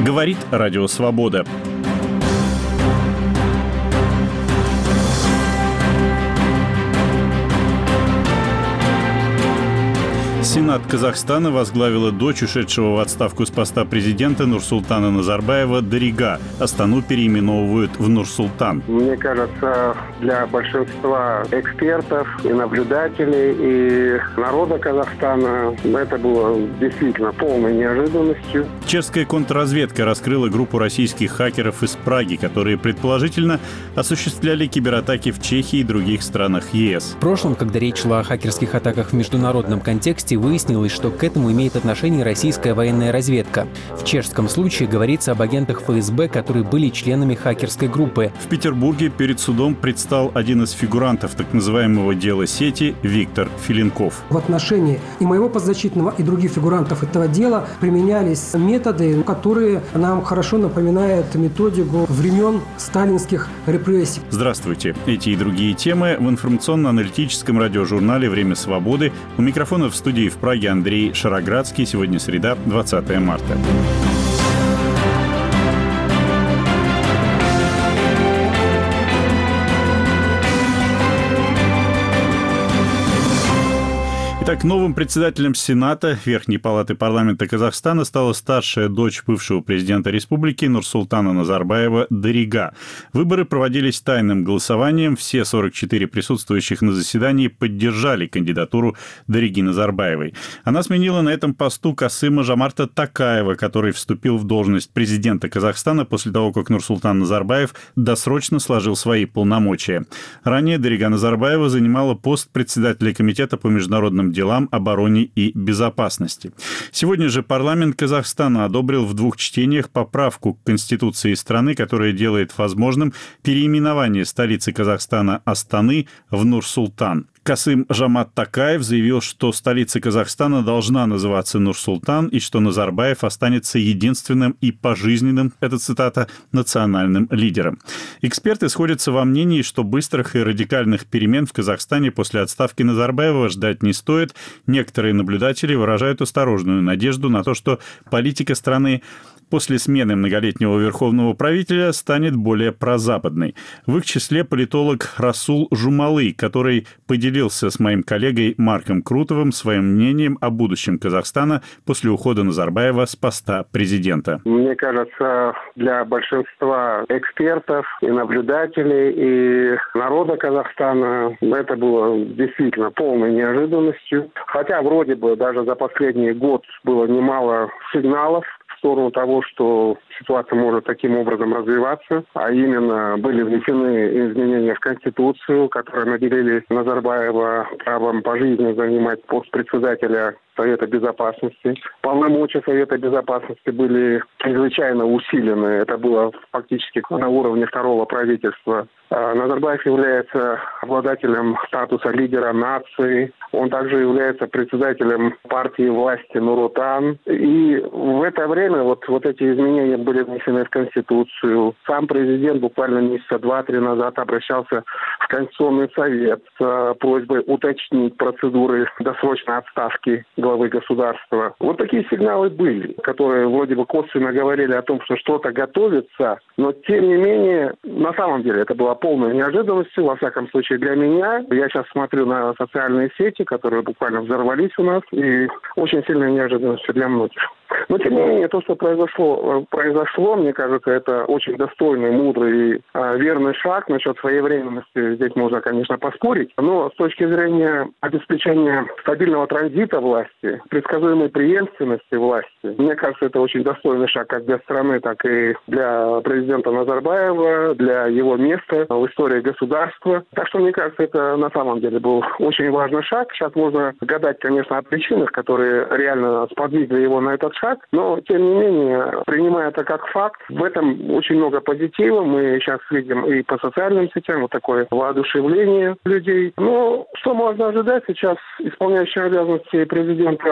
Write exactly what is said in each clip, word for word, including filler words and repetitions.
Говорит Радио Свобода. Сенат Казахстана возглавила дочь ушедшего в отставку с поста президента Нурсултана Назарбаева Дарига. Астану переименовывают в Нур-Султан. Мне кажется, для большинства экспертов и наблюдателей, и народа Казахстана это было действительно полной неожиданностью. Чешская контрразведка раскрыла группу российских хакеров из Праги, которые предположительно осуществляли кибератаки в Чехии и других странах ЕС. В прошлом, когда речь шла о хакерских атаках в международном контексте, выяснилось, что к этому имеет отношение российская военная разведка. В чешском случае говорится об агентах эф эс бэ, которые были членами хакерской группы. В Петербурге перед судом предстал один из фигурантов так называемого дела сети Виктор Филинков. В отношении и моего подзащитного, и других фигурантов этого дела применялись методы, которые нам хорошо напоминают методику времен сталинских репрессий. Здравствуйте. Эти и другие темы в информационно-аналитическом радиожурнале «Время свободы». У микрофона в студии в Праге Андрей Шароградский. Сегодня среда, двадцатое марта. Итак, новым председателем Сената Верхней палаты парламента Казахстана стала старшая дочь бывшего президента республики Нурсултана Назарбаева Дарига. Выборы проводились тайным голосованием. Все сорок четыре присутствующих на заседании поддержали кандидатуру Дариги Назарбаевой. Она сменила на этом посту Касыма Жомарта Токаева, который вступил в должность президента Казахстана после того, как Нурсултан Назарбаев досрочно сложил свои полномочия. Ранее Дарига Назарбаева занимала пост председателя комитета по международным делам, обороне и безопасности. Сегодня же парламент Казахстана одобрил в двух чтениях поправку к Конституции страны, которая делает возможным переименование столицы Казахстана Астаны в Нур-Султан. Касым Жомарт Токаев заявил, что столица Казахстана должна называться Нур-Султан и что Назарбаев останется единственным и пожизненным, это цитата, национальным лидером. Эксперты сходятся во мнении, что быстрых и радикальных перемен в Казахстане после отставки Назарбаева ждать не стоит. Некоторые наблюдатели выражают осторожную надежду на то, что политика страны после смены многолетнего верховного правителя станет более прозападной. В их числе политолог Расул Жумалы, который поделился с моим коллегой Марком Крутовым своим мнением о будущем Казахстана после ухода Назарбаева с поста президента. Мне кажется, для большинства экспертов и наблюдателей, и народа Казахстана это было действительно полной неожиданностью. Хотя вроде бы даже за последний год было немало сигналов в сторону того, что ситуация может таким образом развиваться, а именно были внесены изменения в Конституцию, которые наделили Назарбаева правом пожизненно занимать пост председателя Совета Безопасности. Полномочия Совета Безопасности были чрезвычайно усилены. Это было фактически на уровне второго правительства. Назарбаев является обладателем статуса лидера нации. Он также является председателем партии власти Нур-Отан. И в это время вот, вот эти изменения были внесены в Конституцию. Сам президент буквально месяца два-три назад обращался в Конституционный совет с просьбой уточнить процедуры досрочной отставки главы государства. Вот такие сигналы были, которые вроде бы косвенно говорили о том, что что-то готовится, но тем не менее, на самом деле это была полной неожиданностью, во всяком случае для меня. Я сейчас смотрю на социальные сети, которые буквально взорвались у нас, и очень сильной неожиданностью для многих. Но, тем не менее, то, что произошло, произошло, мне кажется, это очень достойный, мудрый и э, верный шаг. Насчет своевременности здесь можно, конечно, поспорить. Но с точки зрения обеспечения стабильного транзита власти, предсказуемой преемственности власти, мне кажется, это очень достойный шаг как для страны, так и для президента Назарбаева, для его места в истории государства. Так что, мне кажется, это на самом деле был очень важный шаг. Сейчас можно гадать, конечно, о причинах, которые реально сподвигли его на этот шаг, но, тем не менее, принимая это как факт, в этом очень много позитива. Мы сейчас видим и по социальным сетям вот такое воодушевление людей. Но что можно ожидать сейчас? Исполняющий обязанности президента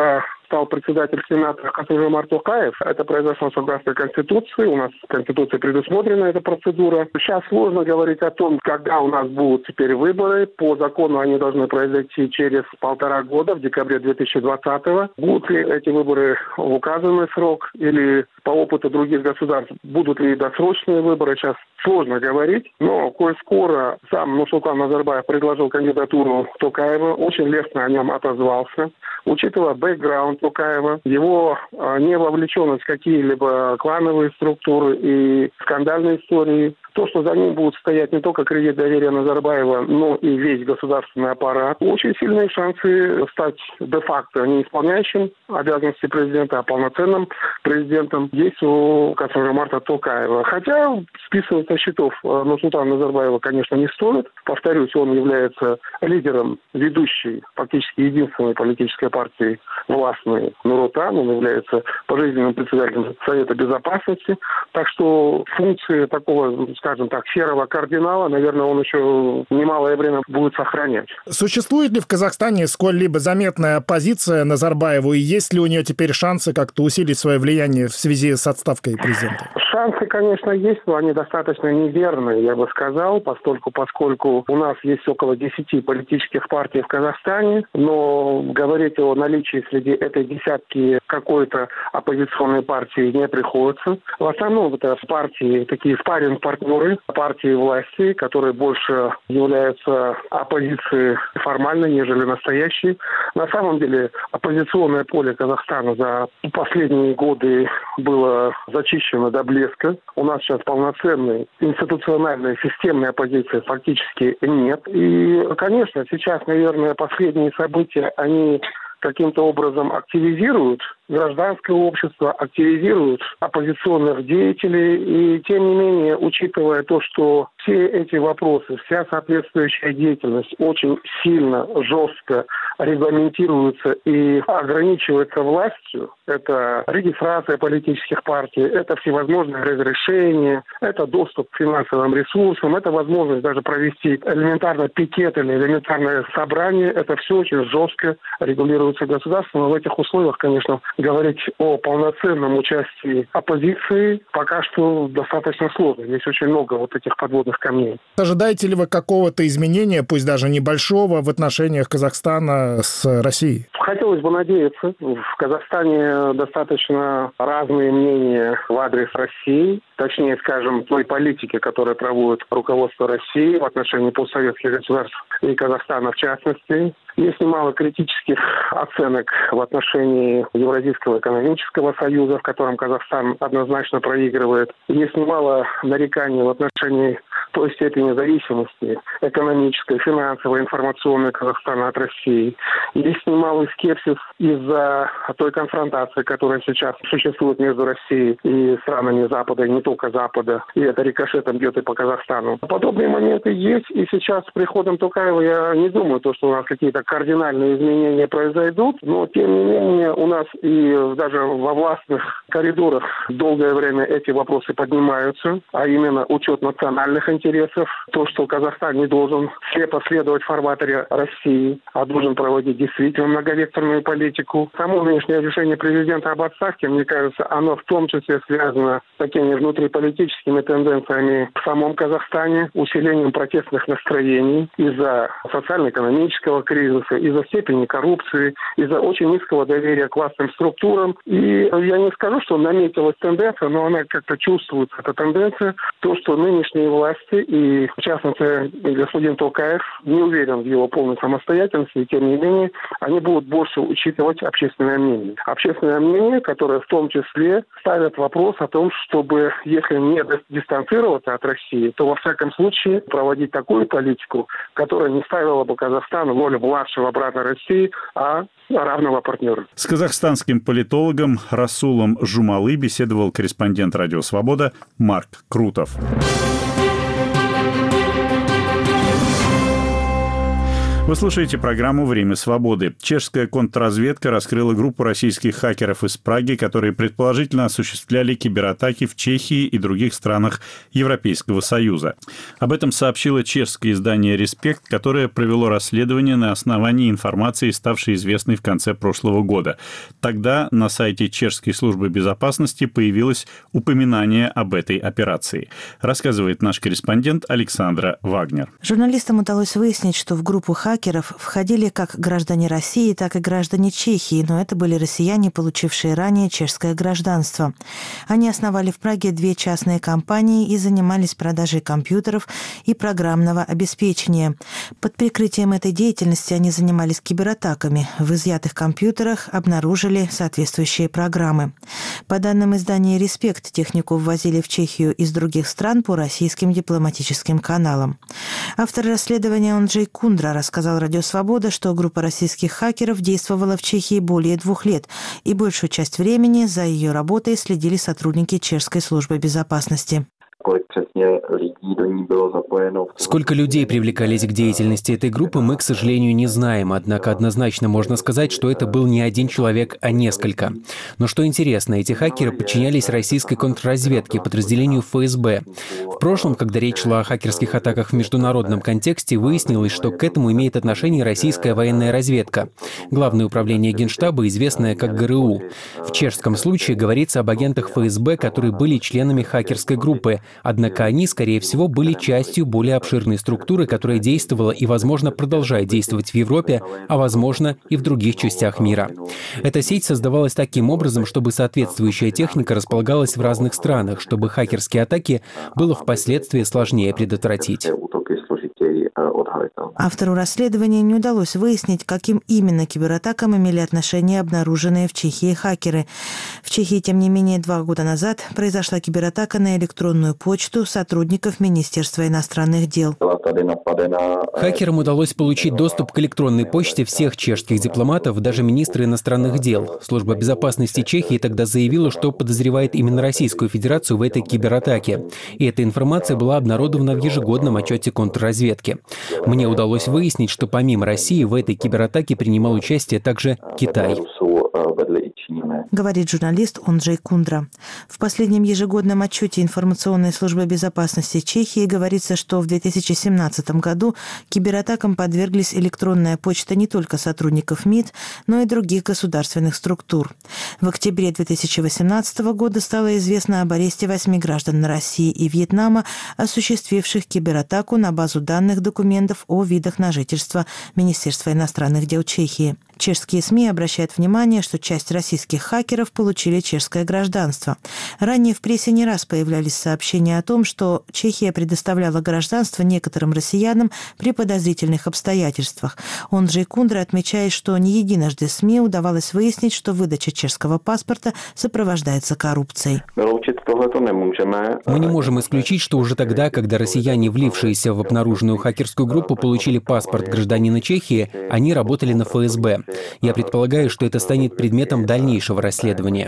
стал председатель Сената Касым-Жомарт Токаев. Это произошло согласно Конституции. У нас в Конституции предусмотрена эта процедура. Сейчас сложно говорить о том, когда у нас будут теперь выборы. По закону они должны произойти через полтора года, в декабре две тысячи двадцатого. Будут ли эти выборы в указанный срок или по опыту других государств будут ли досрочные выборы, сейчас сложно говорить. Но коль скоро сам Нурсултан Назарбаев предложил кандидатуру Токаева, очень лестно о нем отозвался. Учитывая бэкграунд Токаева, его э, невовлеченность в какие-либо клановые структуры и скандальные истории, то, что за ним будут стоять не только кредит доверия Назарбаева, но и весь государственный аппарат, очень сильные шансы стать де-факто не исполняющим обязанности президента, а полноценным президентом есть у Касым-Жомарта Токаева. Хотя списывать со счетов Нурсултана Назарбаева, конечно, не стоит. Повторюсь, он является лидером ведущей, фактически единственной политической партии властной Нур-Отан. Он является пожизненным председателем Совета Безопасности. Так что функции такого, скажем так, серого кардинала, наверное, он еще немалое время будет сохранять. Существует ли в Казахстане сколь-либо заметная оппозиция Назарбаеву, и есть ли у нее теперь шансы как-то усилить свое влияние в связи с отставкой президента? Шансы, конечно, есть, но они достаточно неверные, я бы сказал, поскольку, поскольку у нас есть около десяти политических партий в Казахстане, но говорить о наличии среди этой десятки какой-то оппозиционной партии не приходится. В основном это партии, такие спарринг-партнеры партии власти, которые больше являются оппозицией формальной, нежели настоящей. На самом деле оппозиционное поле Казахстана за последние годы было зачищено до блеска. У нас сейчас полноценной институциональной системной оппозиции фактически нет. И, конечно, сейчас, наверное, последние события, они каким-то образом активизируют гражданское общество, активизируют оппозиционных деятелей. И, тем не менее, учитывая то, что все эти вопросы, вся соответствующая деятельность очень сильно, жестко регламентируется и ограничивается властью, это регистрация политических партий, это всевозможные разрешения, это доступ к финансовым ресурсам, это возможность даже провести элементарно пикет или элементарное собрание, это все очень жестко регулируется государством. Но в этих условиях, конечно, говорить о полноценном участии оппозиции пока что достаточно сложно. Здесь очень много вот этих подводных камней. Ожидаете ли вы какого-то изменения, пусть даже небольшого, в отношениях Казахстана с Россией? Хотелось бы надеяться. В Казахстане достаточно разные мнения в адрес России, точнее, скажем, той политики, которую проводит руководство России в отношении постсоветских государств и Казахстана в частности. Есть немало критических оценок в отношении Евразийского экономического союза, в котором Казахстан однозначно проигрывает. Есть немало нареканий в отношении той степени зависимости экономической, финансовой, информационной Казахстана от России. Есть немалый скепсис из-за той конфронтации, которая сейчас существует между Россией и странами Запада, и не только Запада. И это рикошетом бьет и по Казахстану. Подобные моменты есть, и сейчас с приходом Токаева я не думаю, то, что у нас какие-то кардинальные изменения произойдут, но тем не менее у нас и даже во властных коридорах долгое время эти вопросы поднимаются, а именно учет национальных интересов, то, что Казахстан не должен слепо следовать в фарватере России, а должен проводить действительно многовекторную политику. Само нынешнее решение президента об отставке, мне кажется, оно в том числе связано с такими внутриполитическими тенденциями в самом Казахстане, усилением протестных настроений из-за социально-экономического кризиса, из-за степени коррупции, из-за очень низкого доверия к властным структурам. И я не скажу, что наметилась тенденция, но она как-то чувствуется, эта тенденция, то, что нынешние власти, и в частности господин Токаев, не уверен в его полной самостоятельности, и тем не менее, они будут больше учитывать общественное мнение. Общественное мнение, которое в том числе ставит вопрос о том, чтобы, если не дистанцироваться от России, то во всяком случае проводить такую политику, которая не ставила бы Казахстан в роль младшего брата России, а равного партнера. С казахстанским политологом Расулом Жумалы беседовал корреспондент «Радио Свобода» Марк Крутов. Вы слушаете программу «Время свободы». Чешская контрразведка раскрыла группу российских хакеров из Праги, которые предположительно осуществляли кибератаки в Чехии и других странах Европейского Союза. Об этом сообщило чешское издание «Респект», которое провело расследование на основании информации, ставшей известной в конце прошлого года. Тогда на сайте Чешской службы безопасности появилось упоминание об этой операции. Рассказывает наш корреспондент Александра Вагнер. Журналистам удалось выяснить, что в группу хакеров входили как граждане России, так и граждане Чехии, но это были россияне, получившие ранее чешское гражданство. Они основали в Праге две частные компании и занимались продажей компьютеров и программного обеспечения. Под прикрытием этой деятельности они занимались кибератаками. В изъятых компьютерах обнаружили соответствующие программы. По данным издания «Респект», технику ввозили в Чехию из других стран по российским дипломатическим каналам. Автор расследования Онджей Кундра рассказал «Радио Свобода», что группа российских хакеров действовала в Чехии более двух лет, и большую часть времени за ее работой следили сотрудники Чешской службы безопасности. Сколько людей привлекались к деятельности этой группы, мы, к сожалению, не знаем. Однако однозначно можно сказать, что это был не один человек, а несколько. Но что интересно, эти хакеры подчинялись российской контрразведке, подразделению эф эс бэ. В прошлом, когда речь шла о хакерских атаках в международном контексте, выяснилось, что к этому имеет отношение российская военная разведка. Главное управление Генштаба, известное как гэ эр у. В чешском случае говорится об агентах эф эс бэ, которые были членами хакерской группы. Однако они, скорее всего, были частью более обширной структуры, которая действовала и, возможно, продолжает действовать в Европе, а, возможно, и в других частях мира. Эта сеть создавалась таким образом, чтобы соответствующая техника располагалась в разных странах, чтобы хакерские атаки было впоследствии сложнее предотвратить. Автору расследования не удалось выяснить, каким именно кибератакам имели отношение обнаруженные в Чехии хакеры. В Чехии, тем не менее, два года назад произошла кибератака на электронную почту сотрудников Министерства иностранных дел. Хакерам удалось получить доступ к электронной почте всех чешских дипломатов, даже министра иностранных дел. Служба безопасности Чехии тогда заявила, что подозревает именно Российскую Федерацию в этой кибератаке. И эта информация была обнародована в ежегодном отчете контрразведки. Мне удалось выяснить, что помимо России в этой кибератаке принимал участие также Китай. Говорит журналист Онджей Кундра. В последнем ежегодном отчете информационной службы безопасности Чехии говорится, что в две тысячи семнадцатом году кибератакам подверглись электронная почта не только сотрудников МИД, но и других государственных структур. В октябре две тысячи восемнадцатого года стало известно об аресте восьми граждан России и Вьетнама, осуществивших кибератаку на базу данных документов о видах на жительство Министерства иностранных дел Чехии. Чешские СМИ обращают внимание, что часть российских хакеров получили чешское гражданство. Ранее в прессе не раз появлялись сообщения о том, что Чехия предоставляла гражданство некоторым россиянам при подозрительных обстоятельствах. Онджей Кундра отмечает, что не единожды СМИ удавалось выяснить, что выдача чешского паспорта сопровождается коррупцией. Мы не можем исключить, что уже тогда, когда россияне, влившиеся в обнаруженную хакерскую группу, получили паспорт гражданина Чехии, они работали на эф эс бэ. Я предполагаю, что это станет предметом дальнейшего расследования.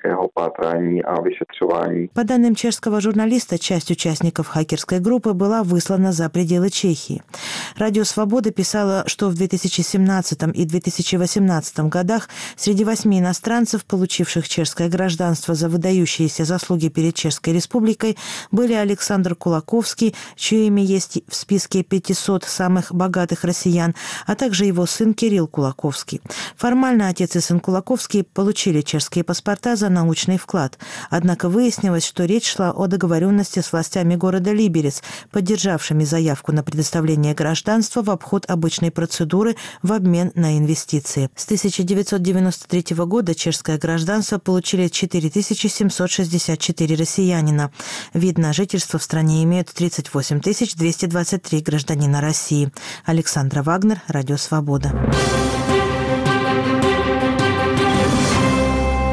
По данным чешского журналиста, часть участников хакерской группы была выслана за пределы Чехии. Радио «Свобода» писало, что в две тысячи семнадцатом и две тысячи восемнадцатом годах среди восьми иностранцев, получивших чешское гражданство за выдающиеся заслуги перед Чешской Республикой, были Александр Кулаковский, чье имя есть в списке пятисот самых богатых россиян, а также его сын Кирилл Кулаковский. Формально отец и сын Кулаковский получили чешские паспорта за научный вклад. Однако выяснилось, что речь шла о договоренности с властями города Либерец, поддержавшими заявку на предоставление гражданства в обход обычной процедуры в обмен на инвестиции. С тысяча девятьсот девяносто третьего года чешское гражданство получили четыре тысячи семьсот шестьдесят четыре россиянина. Вид на жительство в стране имеют тридцать восемь тысяч двести двадцать три гражданина России. Александра Вагнер, Радио «Свобода». Вы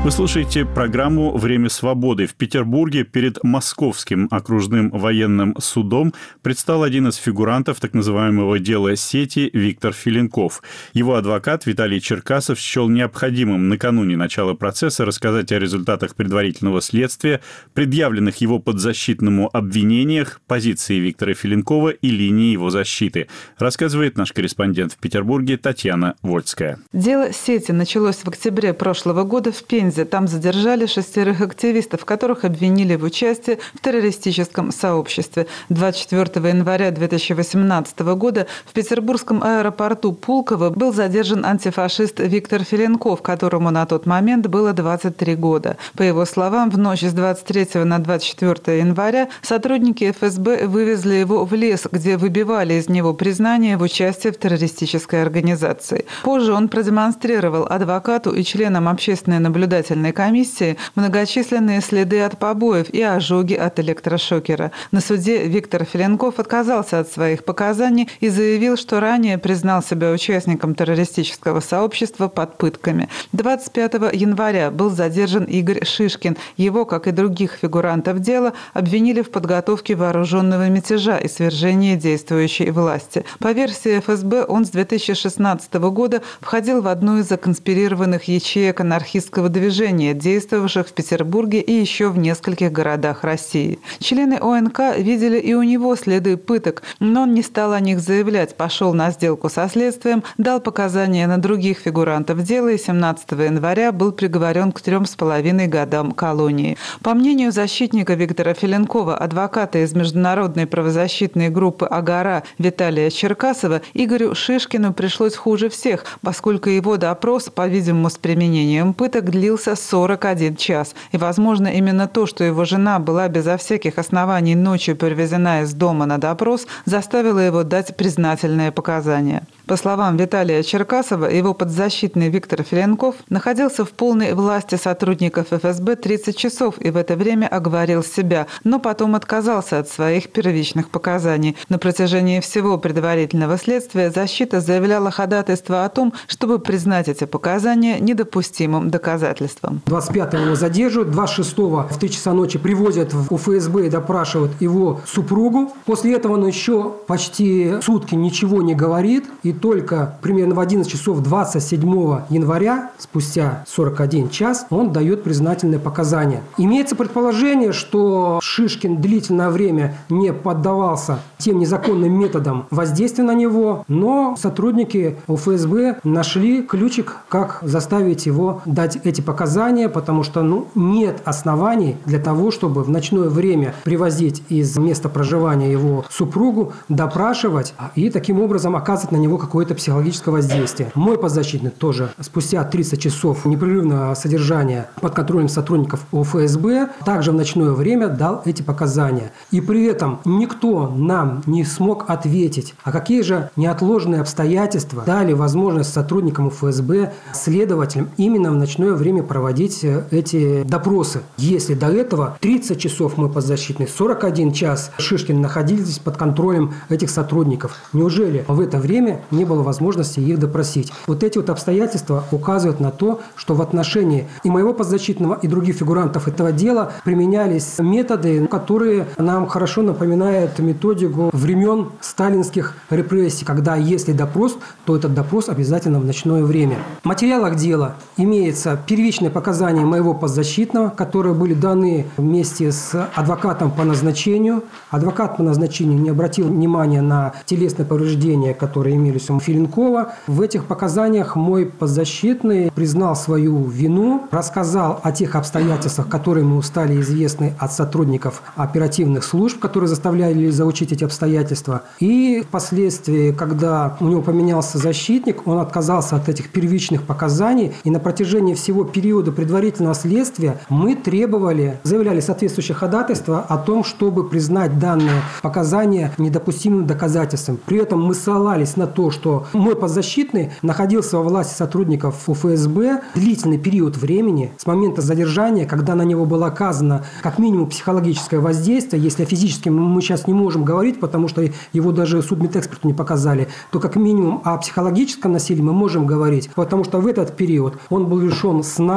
Вы слушаете программу «Время свободы». В Петербурге перед Московским окружным военным судом предстал один из фигурантов так называемого дела сети Виктор Филенков. Его адвокат Виталий Черкасов счел необходимым накануне начала процесса рассказать о результатах предварительного следствия, предъявленных его подзащитному обвинениях, позиции Виктора Филенкова и линии его защиты. Рассказывает наш корреспондент в Петербурге Татьяна Вольская. Дело сети началось в октябре прошлого года в Пензе. Там задержали шестерых активистов, которых обвинили в участии в террористическом сообществе. двадцать четвёртого января две тысячи восемнадцатого года в петербургском аэропорту Пулково был задержан антифашист Виктор Филенков, которому на тот момент было двадцать три года. По его словам, в ночь с двадцать третьего на двадцать четвёртое января сотрудники эф эс бэ вывезли его в лес, где выбивали из него признание в участии в террористической организации. Позже он продемонстрировал адвокату и членам общественной наблюдательной комиссии многочисленные следы от побоев и ожоги от электрошокера. На суде Виктор Филенков отказался от своих показаний и заявил, что ранее признал себя участником террористического сообщества под пытками. двадцать пятого января был задержан Игорь Шишкин. Его, как и других фигурантов дела, обвинили в подготовке вооруженного мятежа и свержении действующей власти. По версии эф эс бэ, он с две тысячи шестнадцатого года входил в одну из законспирированных ячеек анархистского движения, действовавших в Петербурге и еще в нескольких городах России. Члены о эн ка видели и у него следы пыток, но он не стал о них заявлять, пошел на сделку со следствием, дал показания на других фигурантов дела и семнадцатого января был приговорен к трем с половиной годам колонии. По мнению защитника Виктора Филенкова, адвоката из международной правозащитной группы «Агора» Виталия Черкасова, Игорю Шишкину пришлось хуже всех, поскольку его допрос, по-видимому, с применением пыток, длился сорок один час. И, возможно, именно то, что его жена была безо всяких оснований ночью перевезена из дома на допрос, заставило его дать признательные показания. По словам Виталия Черкасова, его подзащитный Виктор Филенков находился в полной власти сотрудников эф эс бэ тридцать часов и в это время оговорил себя, но потом отказался от своих первичных показаний. На протяжении всего предварительного следствия защита заявляла ходатайство о том, чтобы признать эти показания недопустимым доказательством. двадцать пятого его задерживают, двадцать шестого в три часа ночи привозят в эф эс бэ и допрашивают его супругу. После этого он еще почти сутки ничего не говорит, и только примерно в одиннадцать часов двадцать седьмого января, спустя сорок один час, он дает признательные показания. Имеется предположение, что Шишкин длительное время не поддавался тем незаконным методам воздействия на него, но сотрудники эф эс бэ нашли ключик, как заставить его дать эти показания, потому что ну, нет оснований для того, чтобы в ночное время привозить из места проживания его супругу, допрашивать и таким образом оказывать на него какое-то психологическое воздействие. Мой подзащитный тоже спустя тридцать часов непрерывного содержания под контролем сотрудников эф эс бэ также в ночное время дал эти показания. И при этом никто нам не смог ответить, а какие же неотложные обстоятельства дали возможность сотрудникам эф эс бэ, следователям именно в ночное время проводить эти допросы. Если до этого тридцать часов мой подзащитный, сорок один час Шишкин находились под контролем этих сотрудников. Неужели в это время не было возможности их допросить? Вот эти вот обстоятельства указывают на то, что в отношении и моего подзащитного, и других фигурантов этого дела применялись методы, которые нам хорошо напоминают методику времен сталинских репрессий, когда если допрос, то этот допрос обязательно в ночное время. В материалах дела имеется первичные показания моего подзащитного, которые были даны вместе с адвокатом по назначению. Адвокат по назначению не обратил внимания на телесные повреждения, которые имелись у Филенкова. В этих показаниях мой подзащитный признал свою вину, рассказал о тех обстоятельствах, которые ему стали известны от сотрудников оперативных служб, которые заставляли заучить эти обстоятельства. И впоследствии, когда у него поменялся защитник, он отказался от этих первичных показаний, и на протяжении всего периода предварительного следствия мы требовали, заявляли соответствующее ходатайство о том, чтобы признать данные показания недопустимым доказательством. При этом мы ссылались на то, что мой подзащитный находился во власти сотрудников эф эс бэ длительный период времени с момента задержания, когда на него было оказано как минимум психологическое воздействие. Если о физическом мы сейчас не можем говорить, потому что его даже судмедэксперту не показали, то как минимум о психологическом насилии мы можем говорить, потому что в этот период он был лишен сна,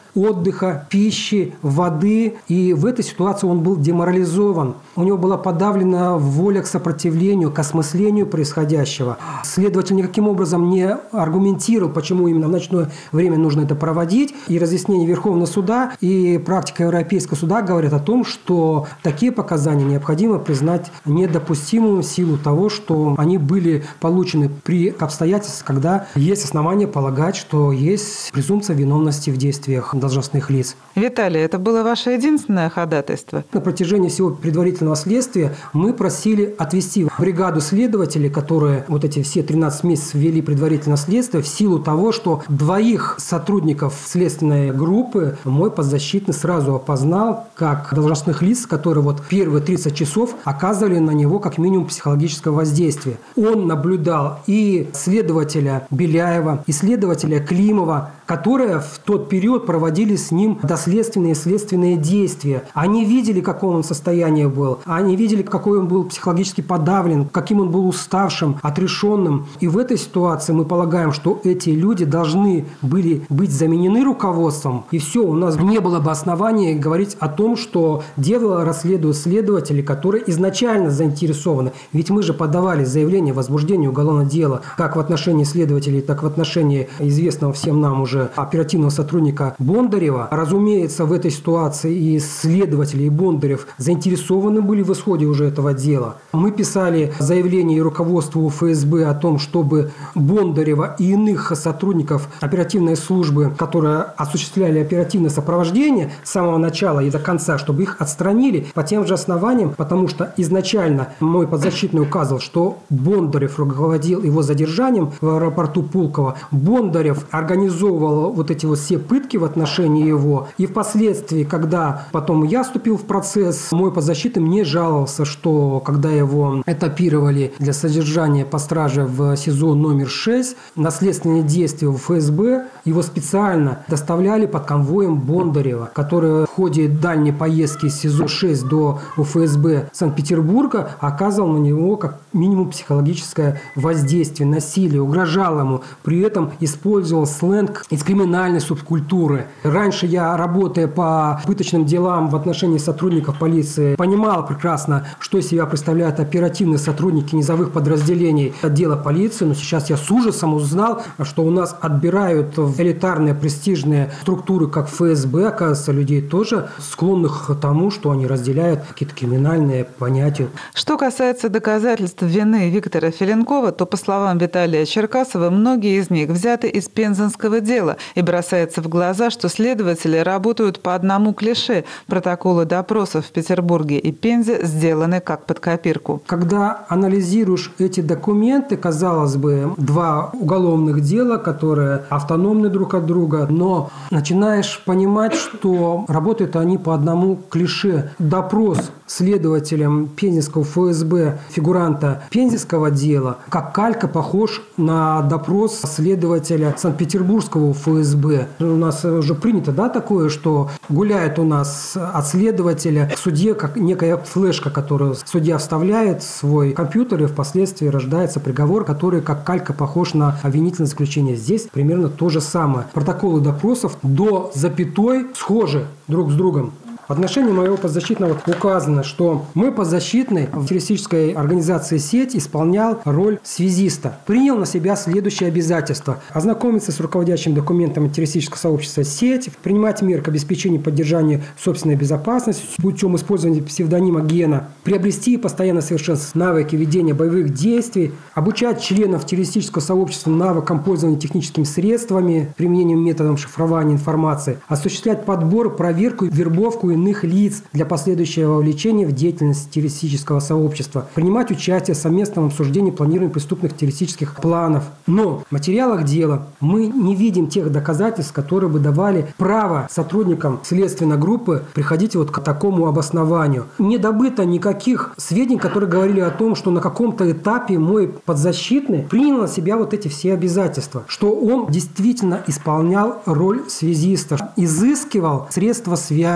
отдыха, пищи, воды. И в этой ситуации он был деморализован. У него была подавлена воля к сопротивлению, к осмыслению происходящего. Следователь никаким образом не аргументировал, почему именно в ночное время нужно это проводить. И разъяснение Верховного суда и практика Европейского суда говорят о том, что такие показания необходимо признать недопустимым в силу того, что они были получены при обстоятельствах, когда есть основания полагать, что есть презумпция виновности в действиях должностных лиц. Виталий, это было ваше единственное ходатайство? На протяжении всего предварительного следствия мы просили отвести бригаду следователей, которые вот эти все тринадцать месяцев вели предварительное следствие, в силу того, что двоих сотрудников следственной группы мой подзащитный сразу опознал как должностных лиц, которые вот первые тридцать часов оказывали на него как минимум психологическое воздействие. Он наблюдал и следователя Беляева, и следователя Климова, которые в тот период проводили с ним доследственные и следственные действия. Они видели, в каком он состоянии был. Они видели, какой он был психологически подавлен, каким он был уставшим, отрешенным. И в этой ситуации мы полагаем, что эти люди должны были быть заменены руководством. И все, у нас не было бы оснований говорить о том, что дело расследуют следователи, которые изначально заинтересованы. Ведь мы же подавали заявление о возбуждении уголовного дела как в отношении следователей, так и в отношении известного всем нам уже оперативного сотрудника Бондарева. Разумеется, в этой ситуации и следователи, и Бондарев заинтересованы были в исходе уже этого дела. Мы писали заявление и руководству ФСБ о том, чтобы Бондарева и иных сотрудников оперативной службы, которые осуществляли оперативное сопровождение с самого начала и до конца, чтобы их отстранили по тем же основаниям, потому что изначально мой подзащитный указывал, что Бондарев руководил его задержанием в аэропорту Пулково. Бондарев организовывал вот эти вот все пытки в отношении его. И впоследствии, когда потом я вступил в процесс, мой подзащитный мне жаловался, что когда его этапировали для содержания по страже в СИЗО номер шесть, на следственные действия в ФСБ его специально доставляли под конвоем Бондарева, который в ходе дальней поездки из СИЗО шесть до ФСБ Санкт-Петербурга оказывал на него как минимум психологическое воздействие, насилие, угрожал ему, при этом использовал сленг из криминальной субкультуры. Раньше я, работая по пыточным делам в отношении сотрудников полиции, понимал прекрасно, что из себя представляют оперативные сотрудники низовых подразделений отдела полиции, но сейчас я с ужасом узнал, что у нас отбирают в элитарные престижные структуры, как ФСБ, оказывается, людей тоже склонных к тому, что они разделяют какие-то криминальные понятия. Что касается доказательств вины Виктора Филенкова, то, по словам Виталия Черкасова, многие из них взяты из пензенского дела, и бросается в глаза, что следователи работают по одному клише. Протоколы допросов в Петербурге и Пензе сделаны как под копирку. Когда анализируешь эти документы, казалось бы, два уголовных дела, которые автономны друг от друга, но начинаешь понимать, что работают они по одному клише. Допрос следователем Пензенского ФСБ фигуранта Пензенского дела как калька похож на допрос следователя Санкт-Петербургского ФСБ. У нас уже принято, да, такое, что гуляет у нас от следователя к судье как некая флешка, которую судья вставляет в свой компьютер, и впоследствии рождается приговор, который как калька похож на обвинительное заключение. Здесь примерно то же самое. Протоколы допросов до запятой схожи друг с другом. В отношении моего подзащитного указано, что мой подзащитный в террористической организации «Сеть» исполнял роль связиста. Принял на себя следующие обязательства: ознакомиться с руководящим документом террористического сообщества «Сеть», принимать меры к обеспечению и поддержанию собственной безопасности путем использования псевдонима Гена, приобрести и постоянно совершенствовать навыки ведения боевых действий, обучать членов террористического сообщества навыкам пользования техническими средствами, применением методом шифрования информации, осуществлять подбор, проверку, вербовку и иных лиц для последующего вовлечения в деятельность террористического сообщества, принимать участие в совместном обсуждении планирования преступных террористических планов. Но в материалах дела мы не видим тех доказательств, которые бы давали право сотрудникам следственной группы приходить вот к такому обоснованию. Не добыто никаких сведений, которые говорили о том, что на каком-то этапе мой подзащитный принял на себя вот эти все обязательства, что он действительно исполнял роль связиста, изыскивал средства связи,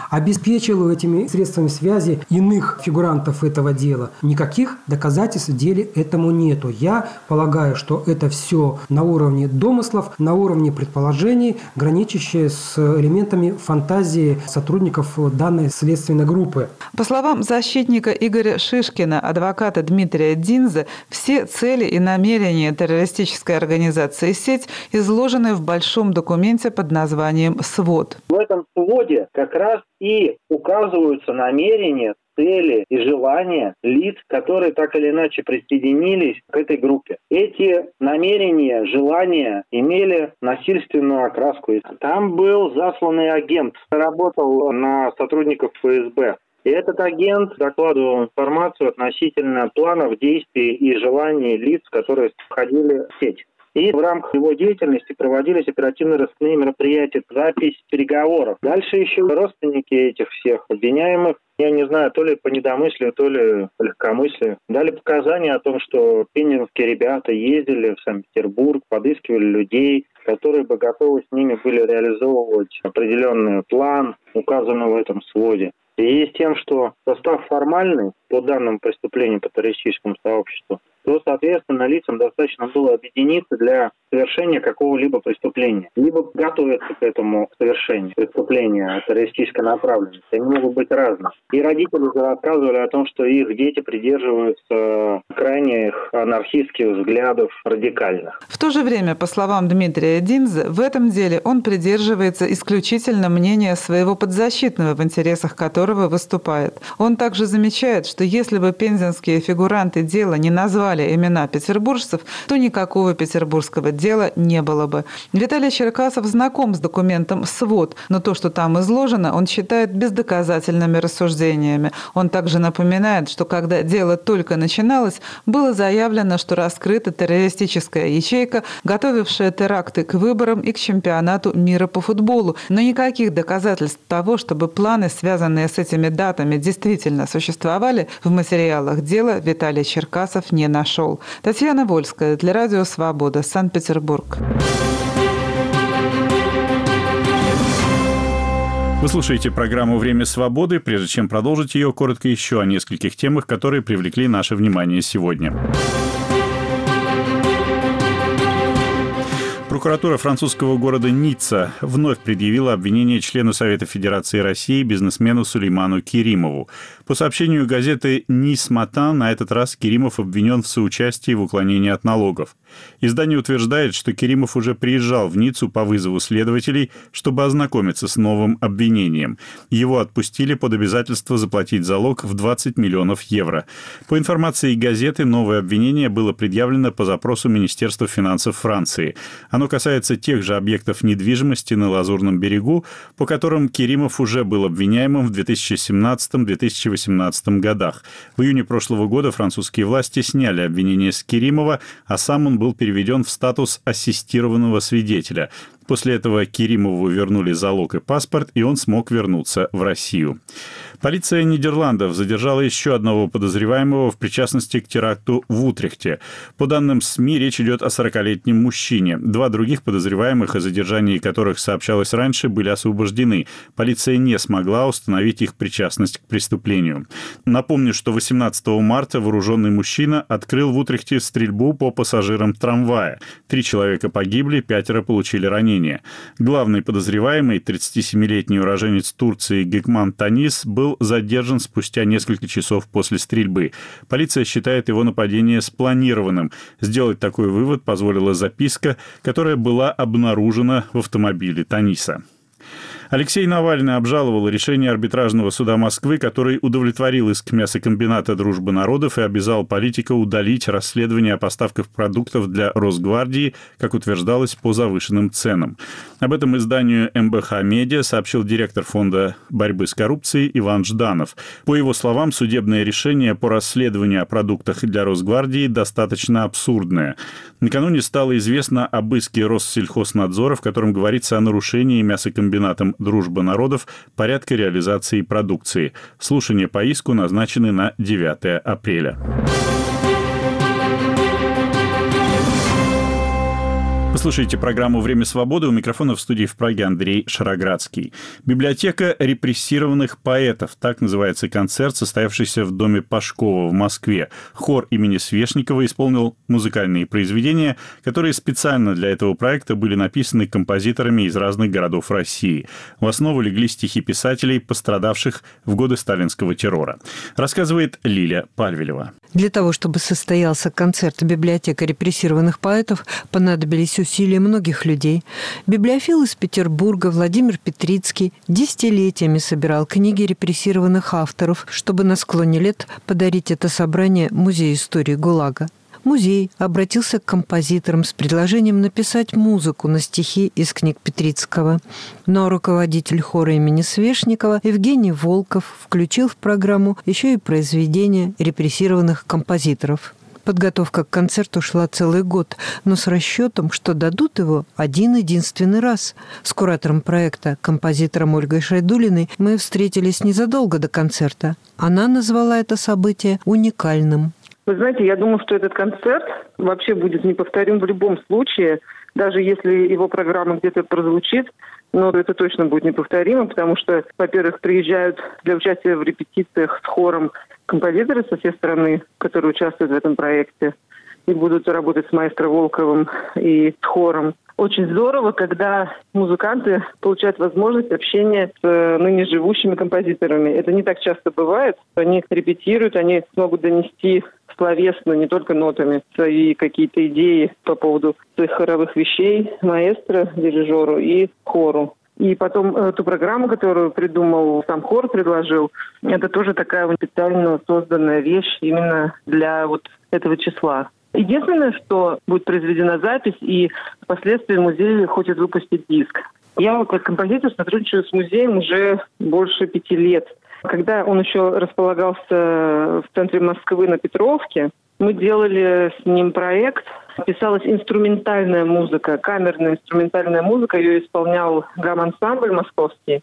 обеспечил этими средствами связи иных фигурантов этого дела. Никаких доказательств в деле этому нету. Я полагаю, что это все на уровне домыслов, на уровне предположений, граничащие с элементами фантазии сотрудников данной следственной группы. По словам защитника Игоря Шишкина, адвоката Дмитрия Динзе, все цели и намерения террористической организации «Сеть» изложены в большом документе под названием «Свод». В этом своде как раз и указываются намерения, цели и желания лиц, которые так или иначе присоединились к этой группе. Эти намерения, желания имели насильственную окраску. Там был засланный агент, работал на сотрудников ФСБ. И этот агент докладывал информацию относительно планов действий и желаний лиц, которые входили в сеть. И в рамках его деятельности проводились оперативно-розыскные мероприятия, запись переговоров. Дальше еще родственники этих всех обвиняемых, я не знаю, то ли по недомыслию, то ли по легкомыслию, дали показания о том, что пензенские ребята ездили в Санкт-Петербург, подыскивали людей, которые бы готовы с ними были реализовывать определенный план, указанный в этом своде. И есть тем, что состав формальный по данному преступлению по террористическому сообществу, то, соответственно, лицам достаточно было объединиться для совершения какого-либо преступления, либо готовиться к этому совершению преступления террористической направленности. Они могут быть разные. И родители же рассказывали о том, что их дети придерживаются крайних анархистских взглядов радикальных. В то же время, по словам Дмитрия Динзе, в этом деле он придерживается исключительно мнения своего подзащитного, в интересах которого выступает. Он также замечает, что если бы пензенские фигуранты дела не назвали имена петербуржцев, то никакого петербургского дела не было бы. Виталий Черкасов знаком с документом «Свод», но то, что там изложено, он считает бездоказательными рассуждениями. Он также напоминает, что когда дело только начиналось, было заявлено, что раскрыта террористическая ячейка, готовившая теракты к выборам и к чемпионату мира по футболу. Но никаких доказательств того, чтобы планы, связанные с этими датами, действительно существовали, в материалах дела Виталий Черкасов не нашел. Татьяна Вольская для Радио Свобода, Санкт-Петербург. Вы слушаете программу «Время свободы». Прежде чем продолжить ее, коротко еще о нескольких темах, которые привлекли наше внимание сегодня. Прокуратура французского города Ницца вновь предъявила обвинение члену Совета Федерации России бизнесмену Сулейману Керимову. По сообщению газеты «Ниce Matin», на этот раз Керимов обвинен в соучастии в уклонении от налогов. Издание утверждает, что Керимов уже приезжал в Ниццу по вызову следователей, чтобы ознакомиться с новым обвинением. Его отпустили под обязательство заплатить залог в двадцать миллионов евро. По информации газеты, новое обвинение было предъявлено по запросу Министерства финансов Франции. Оно касается тех же объектов недвижимости на Лазурном берегу, по которым Керимов уже был обвиняемым в две тысячи семнадцатом — две тысячи восемнадцатом годах. В июне прошлого года французские власти сняли обвинение с Керимова, а сам он был переведен в статус ассистированного свидетеля. После этого Керимову вернули залог и паспорт, и он смог вернуться в Россию. Полиция Нидерландов задержала еще одного подозреваемого в причастности к теракту в Утрехте. По данным СМИ, речь идет о сорокалетнем мужчине. Два других подозреваемых, о задержании которых сообщалось раньше, были освобождены. Полиция не смогла установить их причастность к преступлению. Напомню, что восемнадцатого марта вооруженный мужчина открыл в Утрехте стрельбу по пассажирам трамвая. Три человека погибли, пятеро получили ранения. Главный подозреваемый, тридцатисемилетний уроженец Турции Гекман Танис, был задержан спустя несколько часов после стрельбы. Полиция считает его нападение спланированным. Сделать такой вывод позволила записка, которая была обнаружена в автомобиле Таниса. Алексей Навальный обжаловал решение арбитражного суда Москвы, который удовлетворил иск мясокомбината «Дружба народов» и обязал политика удалить расследование о поставках продуктов для Росгвардии, как утверждалось, по завышенным ценам. Об этом изданию эм бэ ха Медиа сообщил директор Фонда борьбы с коррупцией Иван Жданов. По его словам, судебное решение по расследованию о продуктах для Росгвардии достаточно абсурдное. Накануне стало известно об иске Россельхознадзора, в котором говорится о нарушении мясокомбинатом «Дружба народов» порядка реализации продукции. Слушания по иску назначены на девятое апреля. Вы слушаете программу «Время свободы». У микрофона в студии в Праге Андрей Шароградский. Библиотека репрессированных поэтов. Так называется концерт, состоявшийся в доме Пашкова в Москве. Хор имени Свешникова исполнил музыкальные произведения, которые специально для этого проекта были написаны композиторами из разных городов России. В основу легли стихи писателей, пострадавших в годы сталинского террора. Рассказывает Лилия Пальвелева. Для того, чтобы состоялся концерт «Библиотека репрессированных поэтов», понадобились усилия многих людей. Библиофил из Петербурга Владимир Петрицкий десятилетиями собирал книги репрессированных авторов, чтобы на склоне лет подарить это собрание Музею истории ГУЛАГа. Музей обратился к композиторам с предложением написать музыку на стихи из книг Петрицкого. Но руководитель хора имени Свешникова Евгений Волков включил в программу еще и произведения репрессированных композиторов. Подготовка к концерту шла целый год, но с расчетом, что дадут его один-единственный раз. С куратором проекта, композитором Ольгой Шайдуллиной, мы встретились незадолго до концерта. Она назвала это событие уникальным. Вы знаете, я думаю, что этот концерт вообще будет неповторим в любом случае, даже если его программа где-то прозвучит, но это точно будет неповторимо, потому что, во-первых, приезжают для участия в репетициях с хором композиторы со всей страны, которые участвуют в этом проекте, и будут работать с маэстро Волковым и с хором. Очень здорово, когда музыканты получают возможность общения с ныне живущими композиторами. Это не так часто бывает. Они репетируют, они смогут донести словесно, не только нотами, свои какие-то идеи по поводу своих хоровых вещей маэстро, дирижеру и хору. И потом эту программу, которую придумал сам хор, предложил, это тоже такая специально созданная вещь именно для вот этого числа. Единственное, что будет произведена запись, и впоследствии музей хочет выпустить диск. Я как композитор сотрудничаю с музеем уже больше пяти лет. Когда он еще располагался в центре Москвы на Петровке, мы делали с ним проект. Писалась инструментальная музыка, камерная инструментальная музыка. Ее исполнял гам-ансамбль московский.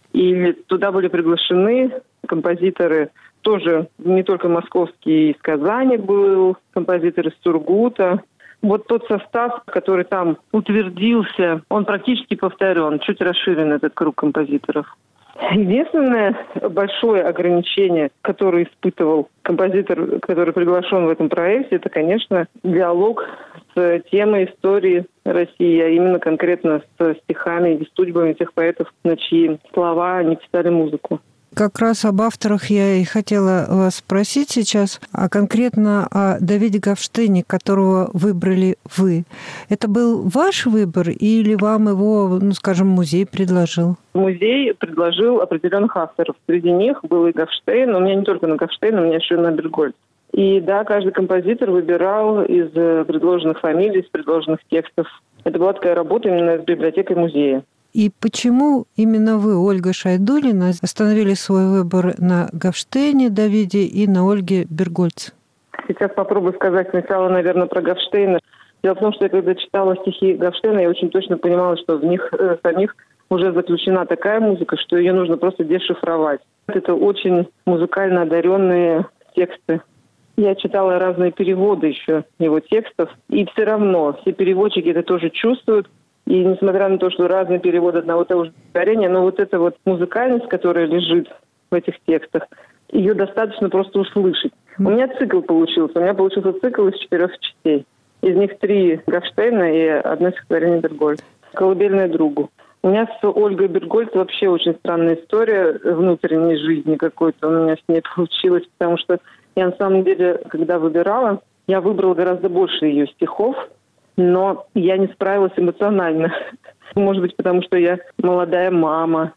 И туда были приглашены композиторы, тоже не только московский, из Казани был, композитор из Сургута. Вот тот состав, который там утвердился, он практически повторен, чуть расширен этот круг композиторов. Единственное большое ограничение, которое испытывал композитор, который приглашен в этом проекте, это, конечно, диалог с темой истории России, а именно конкретно с стихами и судьбами тех поэтов, на чьи слова они писали музыку. Как раз об авторах я и хотела вас спросить сейчас, а конкретно о Давиде Гавштейне, которого выбрали вы. Это был ваш выбор или вам его, ну, скажем, музей предложил? Музей предложил определенных авторов. Среди них был и Гавштейн, у меня не только на Гавштейна, у меня еще и на Бергольц. И да, каждый композитор выбирал из предложенных фамилий, из предложенных текстов. Это была такая работа именно с библиотекой музея. И почему именно вы, Ольга Шайдуллина, остановили свой выбор на Гавштейне Давиде и на Ольге Бергольц? Сейчас попробую сказать сначала, наверное, про Гавштейна. Дело в том, что я когда читала стихи Гавштейна, я очень точно понимала, что в них э, самих уже заключена такая музыка, что ее нужно просто дешифровать. Это очень музыкально одаренные тексты. Я читала разные переводы еще его текстов, и все равно все переводчики это тоже чувствуют. И несмотря на то, что разные переводы одного и того же стихотворения, но вот эта вот музыкальность, которая лежит в этих текстах, ее достаточно просто услышать. У меня цикл получился. У меня получился цикл из четырех частей. Из них три Гавштейна и одно стихотворение Бергольца. «Колыбельная другу». У меня с Ольгой Бергольц вообще очень странная история внутренней жизни какой-то у меня с ней получилась, потому что я на самом деле, когда выбирала, я выбрала гораздо больше ее стихов, но я не справилась эмоционально. Может быть, потому что я молодая мама.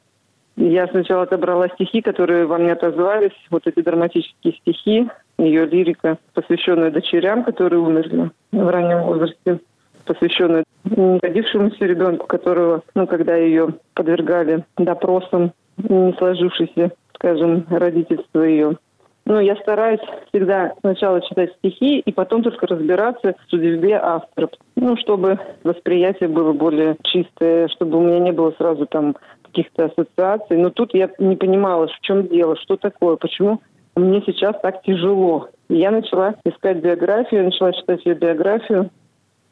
Я сначала отобрала стихи, которые во мне отозвались, вот эти драматические стихи, ее лирика, посвященная дочерям, которые умерли в раннем возрасте, посвященная не родившемуся ребенку, которого, ну, когда ее подвергали допросам, не сложившейся, скажем, родительство ее. Ну, я стараюсь всегда сначала читать стихи и потом только разбираться в судьбе автора. Ну, чтобы восприятие было более чистое, чтобы у меня не было сразу там каких-то ассоциаций. Но тут я не понимала, в чем дело, что такое, почему мне сейчас так тяжело. И я начала искать биографию, начала читать ее биографию.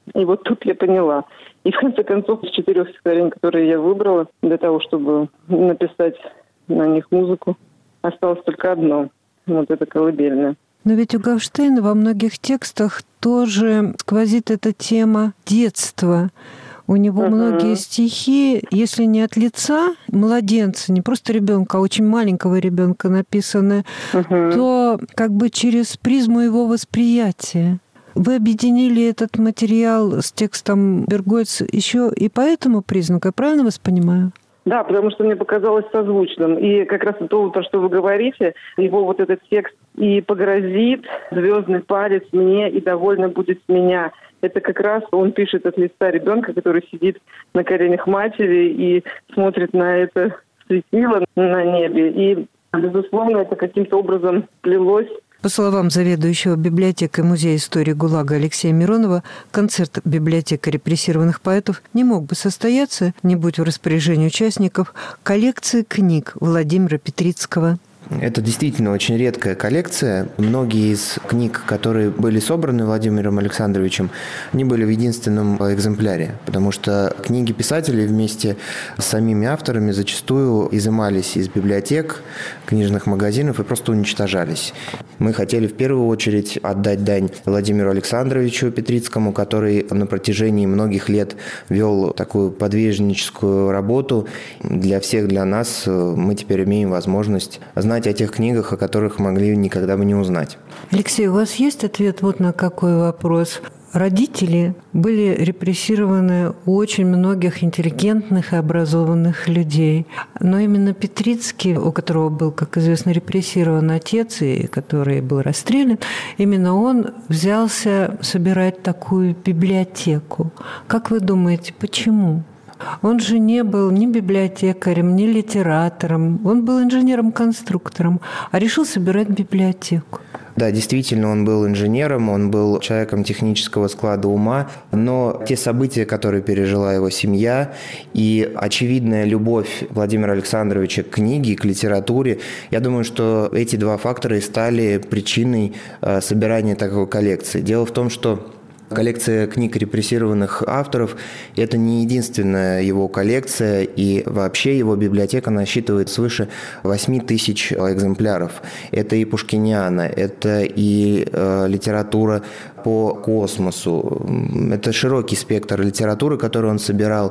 И вот тут я поняла. И в конце концов, из четырех стихотворений, которые я выбрала для того, чтобы написать на них музыку, осталось только одно. Вот это колыбельное. Но ведь у Гауфштейна во многих текстах тоже сквозит эта тема детства. У него uh-huh. многие стихи, если не от лица младенца, не просто ребенка, а очень маленького ребенка написаны, uh-huh. то как бы через призму его восприятия. Вы объединили этот материал с текстом Бергольц еще и по этому признаку, я правильно вас понимаю? Да, потому что мне показалось созвучным. И как раз то, то, что вы говорите, его вот этот текст «И погрозит звездный палец мне, и довольно будет с меня». Это как раз он пишет от лица ребенка, который сидит на коленях матери и смотрит на это светило на небе. И, безусловно, это каким-то образом плелось. По словам заведующего библиотекой Музея истории ГУЛАГа Алексея Миронова, концерт библиотека репрессированных поэтов не мог бы состояться, не будь в распоряжении участников, коллекции книг Владимира Петрицкого. Это действительно очень редкая коллекция. Многие из книг, которые были собраны Владимиром Александровичем, они были в единственном экземпляре, потому что книги писателей вместе с самими авторами зачастую изымались из библиотек, книжных магазинов и просто уничтожались. Мы хотели в первую очередь отдать дань Владимиру Александровичу Петрицкому, который на протяжении многих лет вел такую подвижническую работу. Для всех, для нас мы теперь имеем возможность знать о тех книгах, о которых могли никогда бы не узнать. Алексей, у вас есть ответ вот на какой вопрос? Родители были репрессированы у очень многих интеллигентных и образованных людей. Но именно Петрицкий, у которого был, как известно, репрессирован отец, и который был расстрелян, именно он взялся собирать такую библиотеку. Как вы думаете, почему? Он же не был ни библиотекарем, ни литератором. Он был инженером-конструктором, а решил собирать библиотеку. Да, действительно, он был инженером, он был человеком технического склада ума, но те события, которые пережила его семья, и очевидная любовь Владимира Александровича к книге, к литературе, я думаю, что эти два фактора и стали причиной собирания такой коллекции. Дело в том, что коллекция книг репрессированных авторов – это не единственная его коллекция, и вообще его библиотека насчитывает свыше восемь тысяч экземпляров. Это и пушкиниана, это и э, литература по космосу. Это широкий спектр литературы, которую он собирал,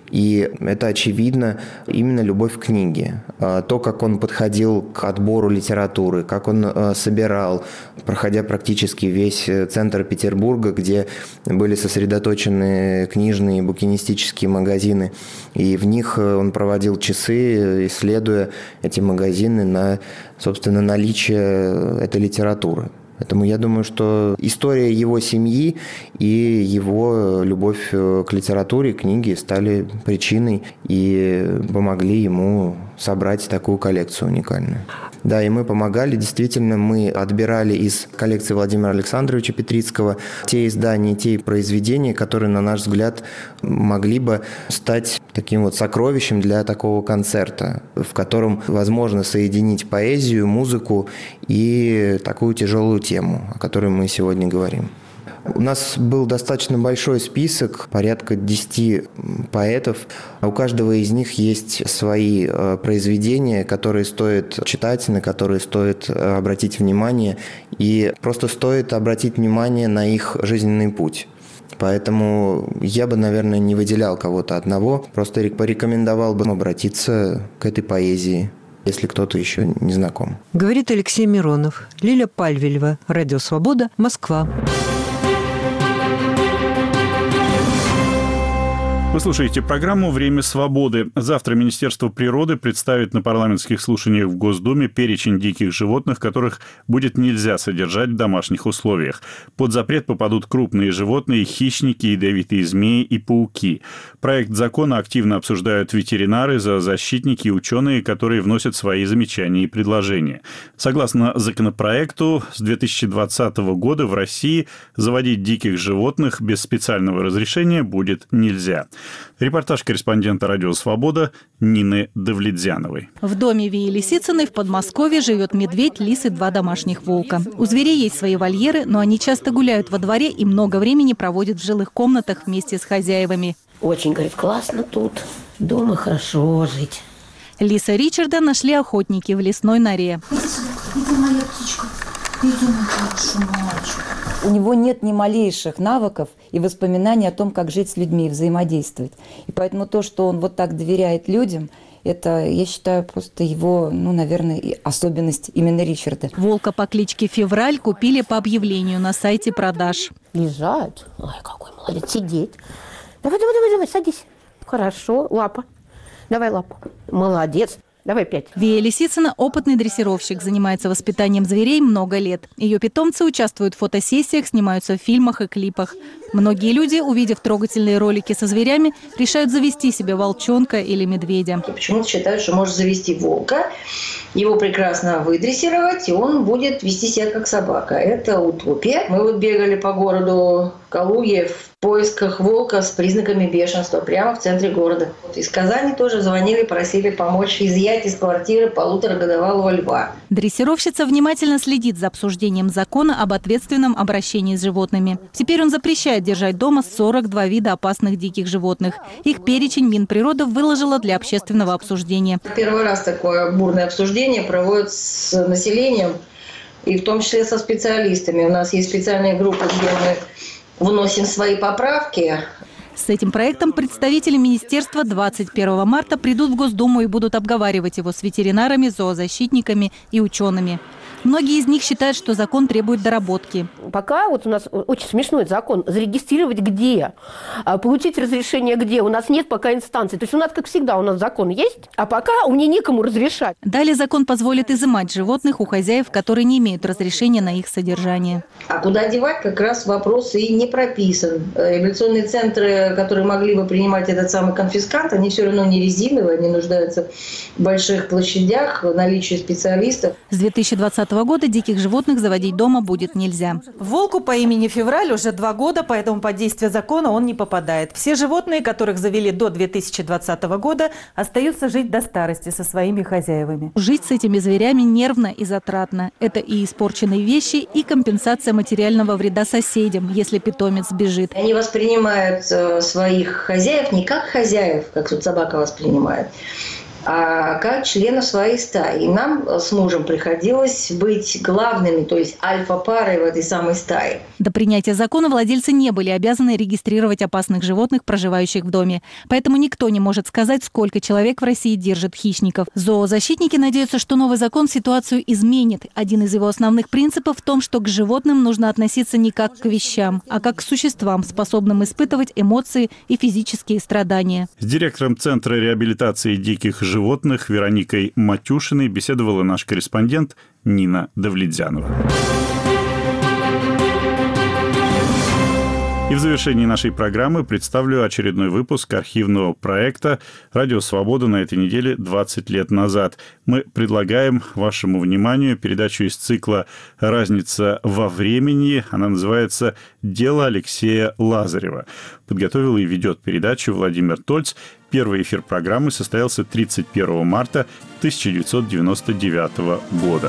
и это, очевидно, именно любовь к книге. То, как он подходил к отбору литературы, как он собирал, проходя практически весь центр Петербурга, где были сосредоточены книжные и букинистические магазины, и в них он проводил часы, исследуя эти магазины на, собственно, наличие этой литературы. Поэтому я думаю, что история его семьи и его любовь к литературе, книге стали причиной и помогли ему собрать такую коллекцию уникальную. Да, и мы помогали. Действительно, мы отбирали из коллекции Владимира Александровича Петрицкого те издания, те произведения, которые, на наш взгляд, могли бы стать таким вот сокровищем для такого концерта, в котором возможно соединить поэзию, музыку и такую тяжелую тему, о которой мы сегодня говорим. У нас был достаточно большой список, порядка десяти поэтов. У каждого из них есть свои произведения, которые стоит читать, на которые стоит обратить внимание. И просто стоит обратить внимание на их жизненный путь. Поэтому я бы, наверное, не выделял кого-то одного, просто порекомендовал бы обратиться к этой поэзии, если кто-то еще не знаком. Говорит Алексей Миронов. Лиля Пальвелева. Радио «Свобода», Москва. Вы слушаете программу «Время свободы». Завтра Министерство природы представит на парламентских слушаниях в Госдуме перечень диких животных, которых будет нельзя содержать в домашних условиях. Под запрет попадут крупные животные, хищники, ядовитые змеи и пауки. Проект закона активно обсуждают ветеринары, зоозащитники и ученые, которые вносят свои замечания и предложения. Согласно законопроекту, с две тысячи двадцатого года в России заводить диких животных без специального разрешения будет нельзя. Репортаж корреспондента «Радио Свобода» Нины Давлетзяновой. В доме Вии Лисицыной в Подмосковье живет медведь, лис и два домашних волка. У зверей есть свои вольеры, но они часто гуляют во дворе и много времени проводят в жилых комнатах вместе с хозяевами. Очень, говорит, классно тут, дома хорошо жить. Лиса Ричарда нашли охотники в лесной норе. Иди, моя птичка, иди, мой хороший мальчик. У него нет ни малейших навыков и воспоминаний о том, как жить с людьми и взаимодействовать. И поэтому то, что он вот так доверяет людям, это, я считаю, просто его, ну, наверное, особенность именно Ричарда. Волка по кличке Февраль купили по объявлению на сайте продаж. Лежать. Ой, какой молодец. Сидеть. Давай, давай, давай, давай, садись. Хорошо. Лапа. Давай лапу. Молодец. Давай пять. Вия Лисицына – опытный дрессировщик, занимается воспитанием зверей много лет. Ее питомцы участвуют в фотосессиях, снимаются в фильмах и клипах. Многие люди, увидев трогательные ролики со зверями, решают завести себе волчонка или медведя. Почему-то считают, что можно завести волка, его прекрасно выдрессировать, и он будет вести себя как собака. Это утопия. Мы вот бегали по городу Калуге в поисках волка с признаками бешенства прямо в центре города. Из Казани тоже звонили, просили помочь изъять из квартиры полуторагодовалого льва. Дрессировщица внимательно следит за обсуждением закона об ответственном обращении с животными. Теперь он запрещает держать дома сорок два вида опасных диких животных. Их перечень Минприрода выложила для общественного обсуждения. Первый раз такое бурное обсуждение проводят с населением, и в том числе со специалистами. У нас есть специальные группы, где мы вносим свои поправки. С этим проектом представители министерства двадцать первого марта придут в Госдуму и будут обговаривать его с ветеринарами, зоозащитниками и учеными. Многие из них считают, что закон требует доработки. Пока вот у нас очень смешной закон. Зарегистрировать где? Получить разрешение где? У нас нет пока инстанции. То есть у нас, как всегда, у нас закон есть, а пока у меня некому разрешать. Далее закон позволит изымать животных у хозяев, которые не имеют разрешения на их содержание. А куда девать, как раз вопрос и не прописан. Реабилитационные центры, которые могли бы принимать этот самый конфискат, они все равно не резиновые, они нуждаются в больших площадях, в наличии специалистов. С две тысячи двадцатого года диких животных заводить дома будет нельзя. Волку по имени Февраль уже два года, поэтому под действие закона он не попадает. Все животные, которых завели до две тысячи двадцатого года, остаются жить до старости со своими хозяевами. Жить с этими зверями нервно и затратно. Это и испорченные вещи, и компенсация материального вреда соседям, если питомец сбежит. Они воспринимают своих хозяев не как хозяев, как тут собака воспринимает, а как членов своей стаи. И нам с мужем приходилось быть главными, то есть альфа-парой в этой самой стае. До принятия закона владельцы не были обязаны регистрировать опасных животных, проживающих в доме. Поэтому никто не может сказать, сколько человек в России держит хищников. Зоозащитники надеются, что новый закон ситуацию изменит. Один из его основных принципов в том, что к животным нужно относиться не как к вещам, а как к существам, способным испытывать эмоции и физические страдания. С директором Центра реабилитации диких животных животных Вероникой Матюшиной беседовала наш корреспондент Нина Давлетзянова. И в завершении нашей программы представлю очередной выпуск архивного проекта «Радио Свобода» на этой неделе двадцать лет назад. Мы предлагаем вашему вниманию передачу из цикла «Разница во времени». Она называется «Дело Алексея Лазарева». Подготовил и ведет передачу Владимир Тольц. Первый эфир программы состоялся тридцать первого марта тысяча девятьсот девяносто девятого года.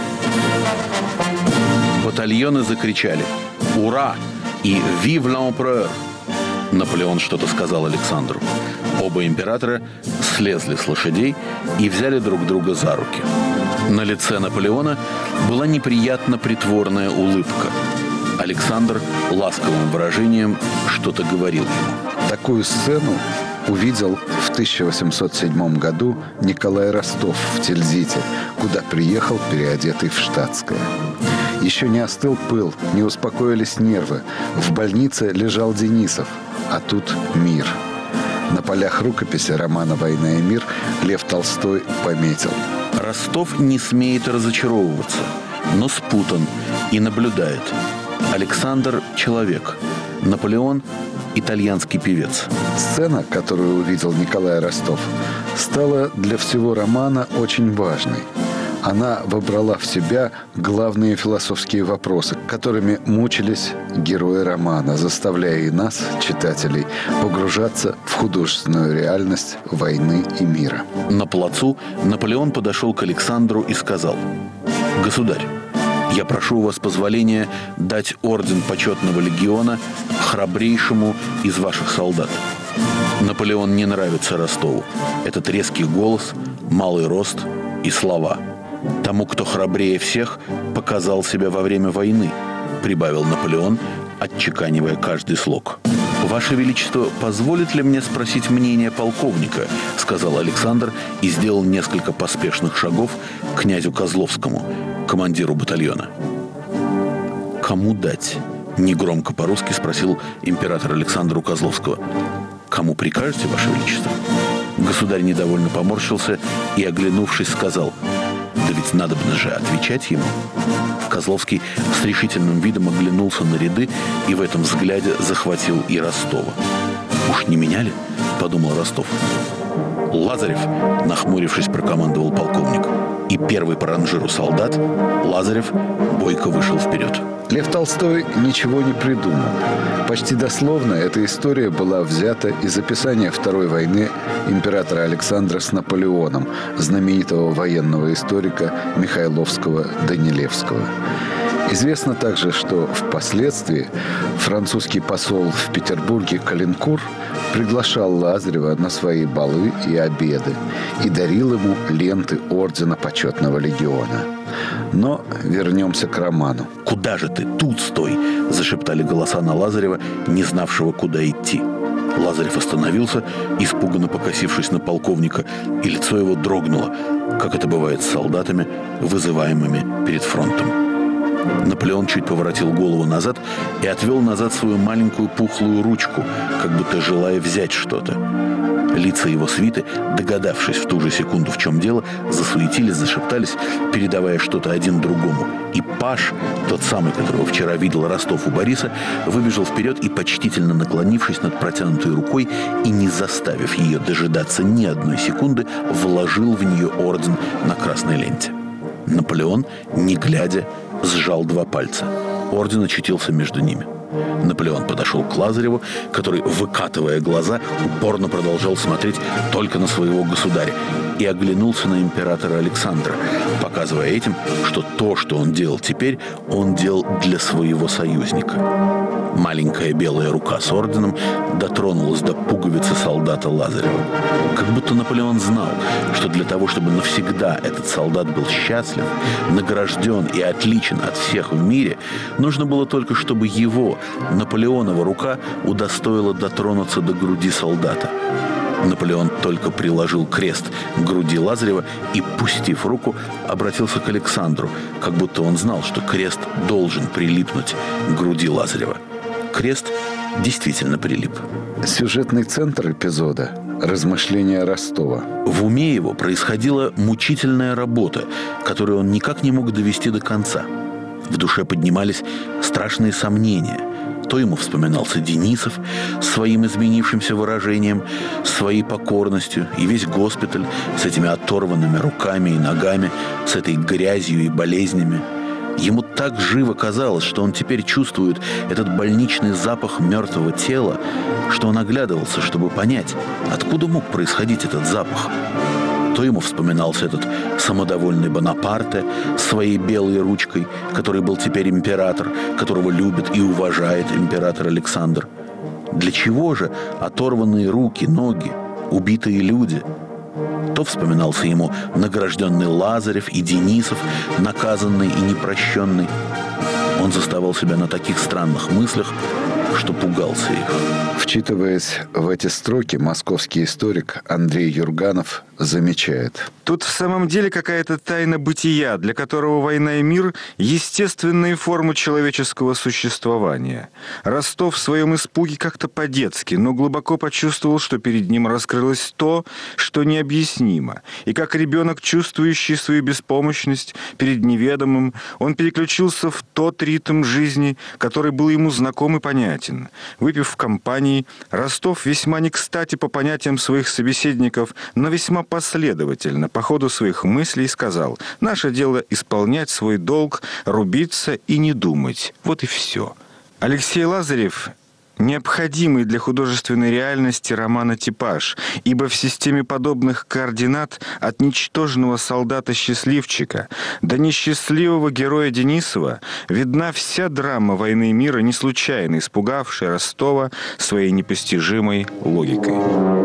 Батальоны закричали «Ура!» и «Vive l'Empereur!». Наполеон что-то сказал Александру. Оба императора слезли с лошадей и взяли друг друга за руки. На лице Наполеона была неприятно притворная улыбка. Александр ласковым выражением что-то говорил ему. Такую сцену увидел в тысяча восемьсот седьмом году Николай Ростов в Тильзите, куда приехал переодетый в штатское. Еще не остыл пыл, не успокоились нервы. В больнице лежал Денисов, а тут мир. На полях рукописи романа «Война и мир» Лев Толстой пометил: Ростов не смеет разочаровываться, но спутан и наблюдает. Александр – человек, Наполеон – итальянский певец. Сцена, которую увидел Николай Ростов, стала для всего романа очень важной. Она вобрала в себя главные философские вопросы, которыми мучились герои романа, заставляя и нас, читателей, погружаться в художественную реальность войны и мира. На плацу Наполеон подошел к Александру и сказал: «Государь, я прошу у вас позволения дать орден почетного легиона храбрейшему из ваших солдат». Наполеон не нравится Ростову. Этот резкий голос, малый рост и слова. «Тому, кто храбрее всех, показал себя во время войны», прибавил Наполеон, отчеканивая каждый слог. «Ваше Величество, позволит ли мне спросить мнение полковника?» — сказал Александр и сделал несколько поспешных шагов к князю Козловскому, командиру батальона. «Кому дать?» — негромко по-русски спросил император Александр у Козловского. «Кому прикажете, Ваше Величество?» Государь недовольно поморщился и, оглянувшись, сказал: «Да ведь надобно же отвечать ему». Козловский с решительным видом оглянулся на ряды и в этом взгляде захватил и Ростова. «Уж не меня ли?» – подумал Ростов. «Лазарев!» – нахмурившись, прокомандовал полковник. И первый по ранжиру солдат, Лазарев, бойко вышел вперед. Лев Толстой ничего не придумал. Почти дословно эта история была взята из описания Второй войны императора Александра с Наполеоном, знаменитого военного историка Михайловского-Данилевского. Известно также, что впоследствии французский посол в Петербурге Калинкур приглашал Лазарева на свои балы и обеды и дарил ему ленты ордена почетного легиона. Но вернемся к роману. «Куда же ты? Тут стой!» – зашептали голоса на Лазарева, не знавшего, куда идти. Лазарев остановился, испуганно покосившись на полковника, и лицо его дрогнуло, как это бывает с солдатами, вызываемыми перед фронтом. Наполеон чуть поворотил голову назад и отвел назад свою маленькую пухлую ручку, как будто желая взять что-то. Лица его свиты, догадавшись в ту же секунду, в чем дело, засуетились, зашептались, передавая что-то один другому. И Паш, тот самый, которого вчера видел Ростов у Бориса, выбежал вперед и, почтительно наклонившись над протянутой рукой и не заставив ее дожидаться ни одной секунды, вложил в нее орден на красной ленте. Наполеон, не глядя, сжал два пальца. Орден очутился между ними. Наполеон подошел к Лазареву, который, выкатывая глаза, упорно продолжал смотреть только на своего государя, и оглянулся на императора Александра, показывая этим, что то, что он делал теперь, он делал для своего союзника. Маленькая белая рука с орденом дотронулась до пуговицы солдата Лазарева. Как будто Наполеон знал, что для того, чтобы навсегда этот солдат был счастлив, награжден и отличен от всех в мире, нужно было только, чтобы его, Наполеонова рука, удостоила дотронуться до груди солдата. Наполеон только приложил крест к груди Лазарева и, пустив руку, обратился к Александру, как будто он знал, что крест должен прилипнуть к груди Лазарева. Крест действительно прилип. Сюжетный центр эпизода – размышления Ростова. В уме его происходила мучительная работа, которую он никак не мог довести до конца. В душе поднимались страшные сомнения. То ему вспоминался Денисов с своим изменившимся выражением, своей покорностью, и весь госпиталь с этими оторванными руками и ногами, с этой грязью и болезнями. Ему так живо казалось, что он теперь чувствует этот больничный запах мертвого тела, что он оглядывался, чтобы понять, откуда мог происходить этот запах. То ему вспоминался этот самодовольный Бонапарте с своей белой ручкой, который был теперь император, которого любит и уважает император Александр. Для чего же оторванные руки, ноги, убитые люди? То вспоминался ему награжденный Лазарев и Денисов, наказанный и непрощенный. Он заставал себя на таких странных мыслях, что пугался их. Вчитываясь в эти строки, московский историк Андрей Юрганов замечает: тут в самом деле какая-то тайна бытия, для которого война и мир – естественные формы человеческого существования. Ростов в своем испуге как-то по-детски, но глубоко почувствовал, что перед ним раскрылось то, что необъяснимо. И как ребенок, чувствующий свою беспомощность перед неведомым, он переключился в тот ритм жизни, который был ему знаком и понятен. Выпив в компании, Ростов весьма не кстати по понятиям своих собеседников, но весьма последовательно по ходу своих мыслей сказал: «Наше дело исполнять свой долг, рубиться и не думать. Вот и все». Алексей Лазарев – необходимый для художественной реальности романа типаж, ибо в системе подобных координат от ничтожного солдата-счастливчика до несчастливого героя Денисова видна вся драма войны и мира, не случайно испугавшая Ростова своей непостижимой логикой.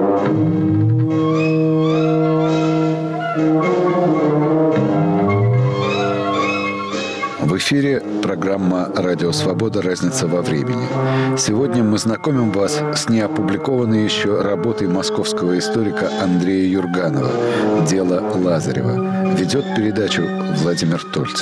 В эфире программа «Радио Свобода. Разница во времени». Сегодня мы знакомим вас с неопубликованной еще работой московского историка Андрея Юрганова «Дело Лазарева». Ведет передачу Владимир Тольц.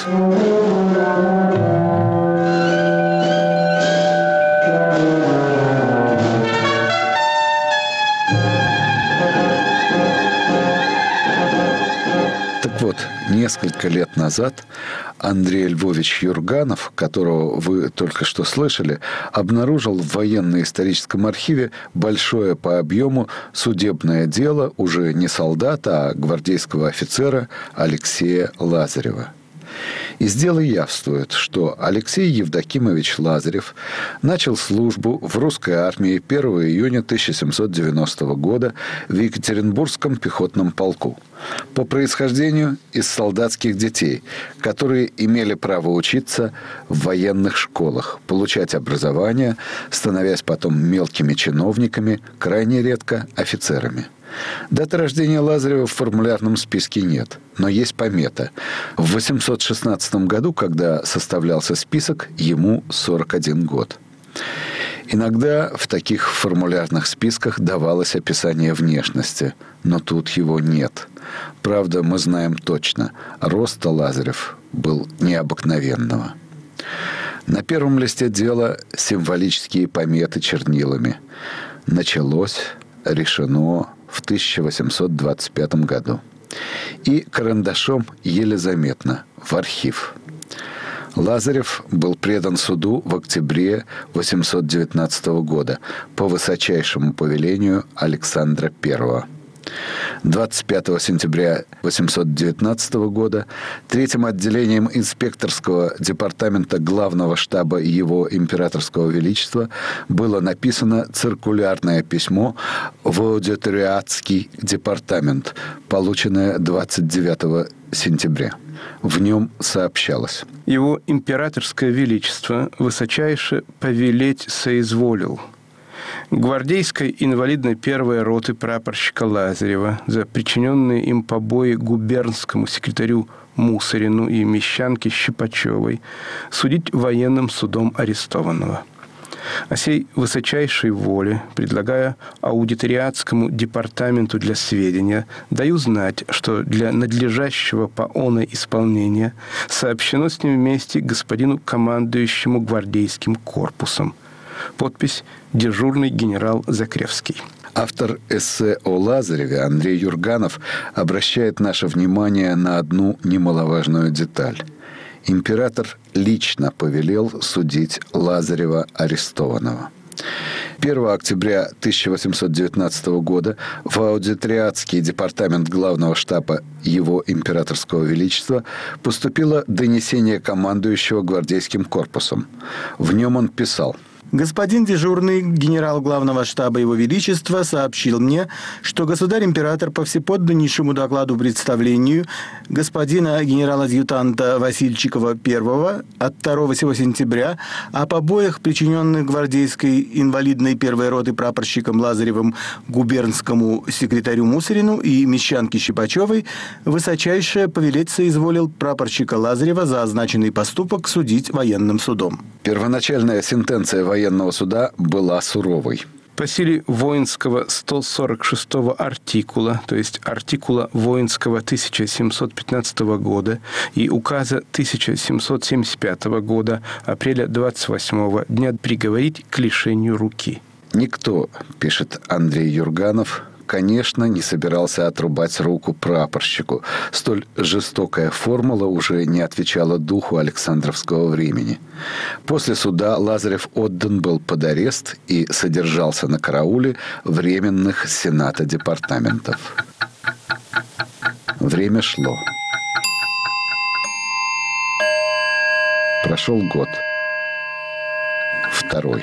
Так вот, несколько лет назад Андрей Львович Юрганов, которого вы только что слышали, обнаружил в военно-историческом архиве большое по объему судебное дело уже не солдата, а гвардейского офицера Алексея Лазарева. Из дела явствует, что Алексей Евдокимович Лазарев начал службу в русской армии первого июня тысяча семьсот девяностого года в Екатеринбургском пехотном полку. По происхождению из солдатских детей, которые имели право учиться в военных школах, получать образование, становясь потом мелкими чиновниками, крайне редко офицерами. Даты рождения Лазарева в формулярном списке нет, но есть помета. В восемьсот шестнадцатом году, когда составлялся список, ему сорок один год. Иногда в таких формулярных списках давалось описание внешности, но тут его нет. Правда, мы знаем точно, роста Лазарев был необыкновенного. На первом листе дела символические пометы чернилами. Началось, решено в тысяча восемьсот двадцать пятом году. И карандашом еле заметно в архив. Лазарев был предан суду в октябре восемьсот девятнадцатого года по высочайшему повелению Александра Первого. двадцать пятого сентября восемьсот девятнадцатого года третьим отделением инспекторского департамента главного штаба Его Императорского Величества было написано циркулярное письмо в аудиториатский департамент, полученное двадцать девятого сентября. В нем сообщалось: Его Императорское Величество высочайше повелеть соизволил гвардейской инвалидной первой роты прапорщика Лазарева за причиненные им побои губернскому секретарю Мусорину и мещанке Щипачевой судить военным судом арестованного. О сей высочайшей воле, предлагая аудиториатскому департаменту для сведения, даю знать, что для надлежащего по оной исполнения сообщено с ним вместе господину командующему гвардейским корпусом. Подпись «Дежурный генерал Закревский». Автор эссе о Лазареве Андрей Юрганов обращает наше внимание на одну немаловажную деталь. Император лично повелел судить Лазарева арестованного. первого октября тысяча восемьсот девятнадцатого года в аудиториатский департамент главного штаба Его Императорского Величества поступило донесение командующего гвардейским корпусом. В нем он писал: Господин дежурный генерал главного штаба Его Величества сообщил мне, что государь-император по всеподданнейшему докладу представлению господина генерал-адъютанта Васильчикова первого от второго сего сентября о побоях, причиненных гвардейской инвалидной первой роты прапорщиком Лазаревым губернскому секретарю Мусорину и мещанке Щипачевой, высочайше повелеть соизволил прапорщика Лазарева за означенный поступок судить военным судом. Первоначальная сентенция военного суда была суровой. По силе воинского сто сорок шестого артикула, то есть артикула воинского тысяча семьсот пятнадцатого года и указа тысяча семьсот семьдесят пятого года, апреля двадцать восьмого, дня приговорить к лишению руки. Никто, пишет Андрей Юрганов, конечно, не собирался отрубать руку прапорщику. Столь жестокая формула уже не отвечала духу Александровского времени. После суда Лазарев отдан был под арест и содержался на карауле временных сената департаментов. Время шло. Прошел год. Второй.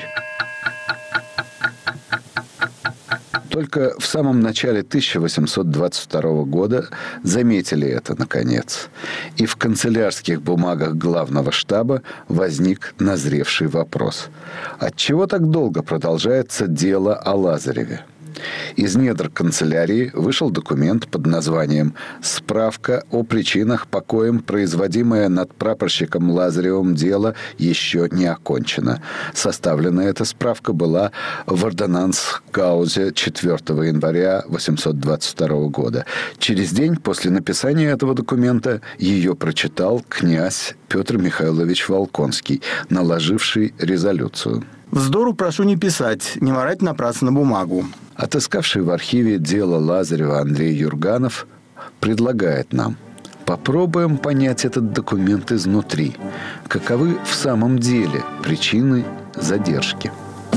Только в самом начале тысяча восемьсот двадцать второго года заметили это, наконец. И в канцелярских бумагах главного штаба возник назревший вопрос. Отчего так долго продолжается дело о Лазареве? Из недр канцелярии вышел документ под названием «Справка о причинах, по коим производимое над прапорщиком Лазаревым дело еще не окончено». Составлена эта справка была в ордонанс-каузе четвёртого января восемьсот двадцать второго года. Через день после написания этого документа ее прочитал князь Петр Михайлович Волконский, наложивший резолюцию. Вздору прошу не писать, не марать напрасно бумагу. Отыскавший в архиве дело Лазарева Андрей Юрганов предлагает нам: попробуем понять этот документ изнутри. Каковы в самом деле причины задержки?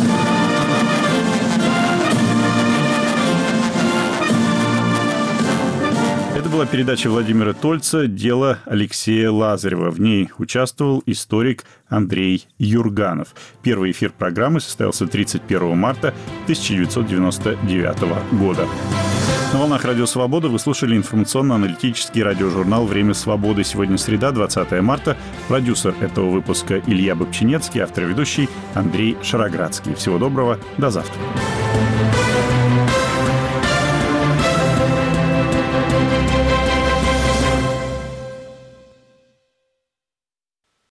Это была передача Владимира Тольца «Дело Алексея Лазарева». В ней участвовал историк Андрей Юрганов. Первый эфир программы состоялся тридцать первого марта тысяча девятьсот девяносто девятого года. На волнах Радио Свобода вы слушали информационно-аналитический радиожурнал «Время свободы». Сегодня среда, двадцатое марта. Продюсер этого выпуска Илья Бобчинецкий, автор и ведущий Андрей Шароградский. Всего доброго, до завтра.